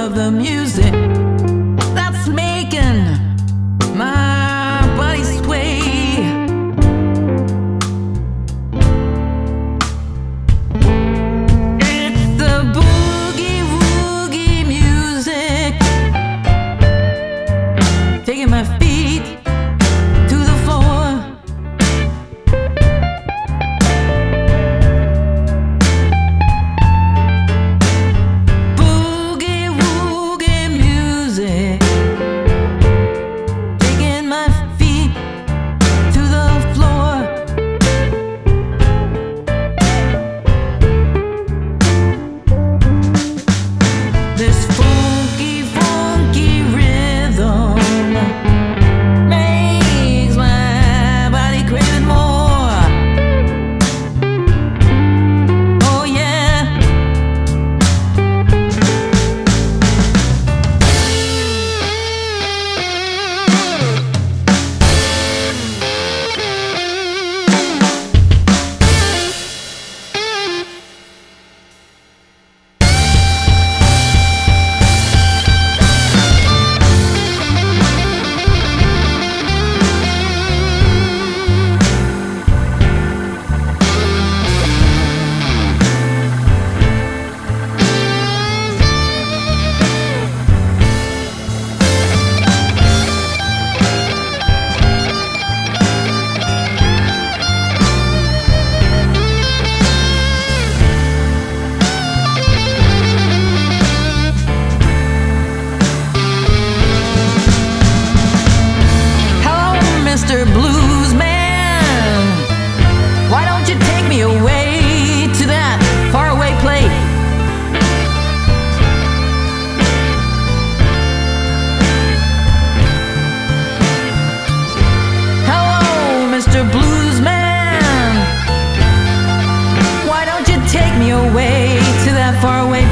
of the music that's making my body sway. It's the boogie woogie music, taking my feet to the floor. Boogie woogie music, taking my feet to the floor. This funky, funky rhythm makes my body crave it more. Oh yeah. Hello, Mr. Blues Man. Why don't you take me away to that faraway place? Hello, Mr. Blues Man. Why don't you take me away to that faraway